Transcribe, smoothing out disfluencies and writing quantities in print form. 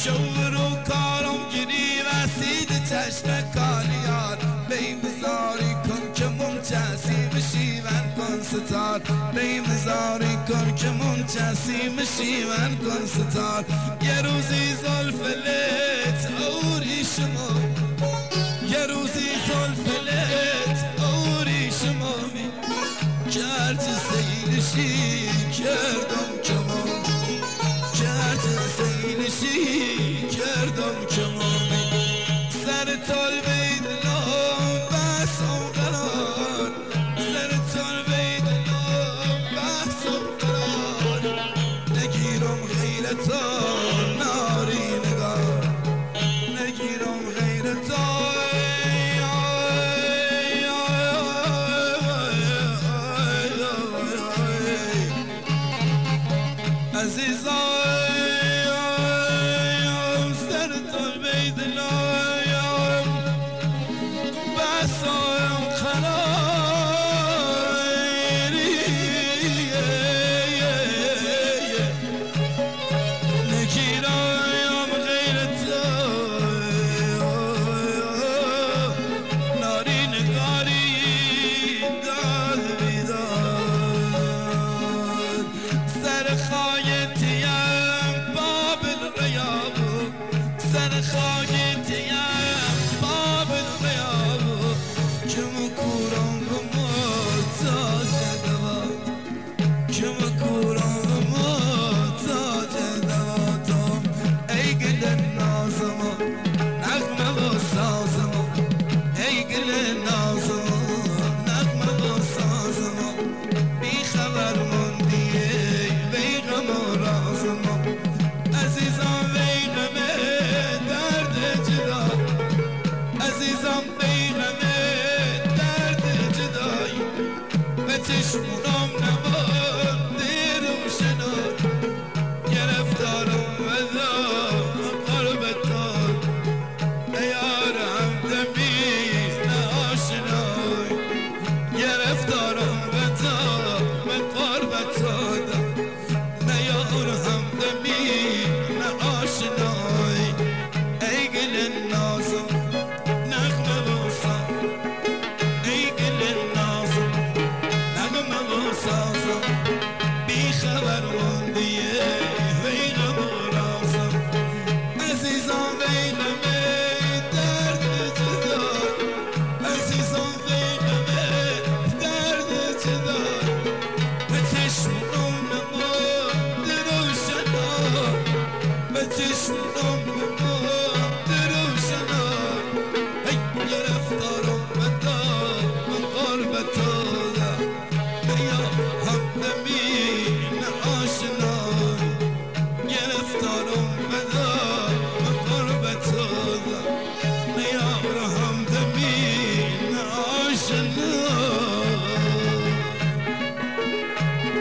شور و کارم گیری وسید چشم کالیار بیمزاری کن که منچسی بشی من کن ستار بیمزاری کن که منچسی بشی من کن ستار یه روزی زلفلت اوری شما یه روزی زلفلت اوری شما کرد سیلشی کردم کمان کرد سیلشی کردم کمان سر تال بیدلام بحثم قرار سر تال بیدلام بحثم قرار نگیرم غیرتا ناری نگار نگیرم غیرتا عزیزان سر تال بیدلام بحثم قراری نگیرم غیرتا ناری نگاری داد بیداد سر خایتیم باب الغیاب سر خایتیم باب الغیاب کم کورم بموتاج دوات کم کورم بموتاج دواتم ای گل نازما نغمه و سازما ای گل نازما نغمه و سازما بی خبر مندیه بی غم و رازما عزیزم بی غم درد جدا عزیزم بی غم درد جدایی به چشمونم نمانده روشنان گرفتارم وزا قربتان یار همدمی نه آشنای گرفتارم وزا قربتان نه یار همدمی نه آشنای ای گل نازم نغمه بوسم ای گل نازم نغمه بوسازم بی خبر موندیه وی غم و رازم عزیزم وی غم درد جدا عزیزم وی غم درد جدا به چشمم نمانده روشنا به چشمم